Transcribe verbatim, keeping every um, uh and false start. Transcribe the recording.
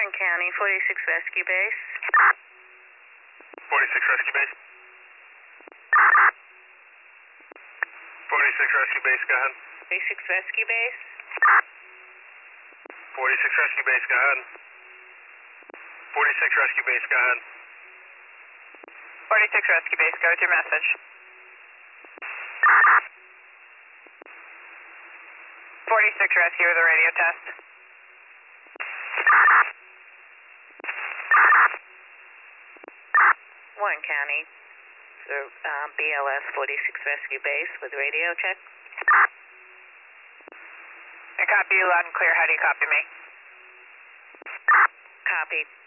Warren County, forty-six Rescue Base. forty-six Rescue Base. forty-six Rescue Base, go ahead. forty-six Rescue Base. forty-six Rescue Base, go ahead. forty-six Rescue Base, go ahead. forty-six Rescue Base, go with your message. forty-six Rescue with a radio test. Warren County, for um, B L S forty-six Rescue Base with radio check. I copy you loud and clear. How do you copy me? Copy.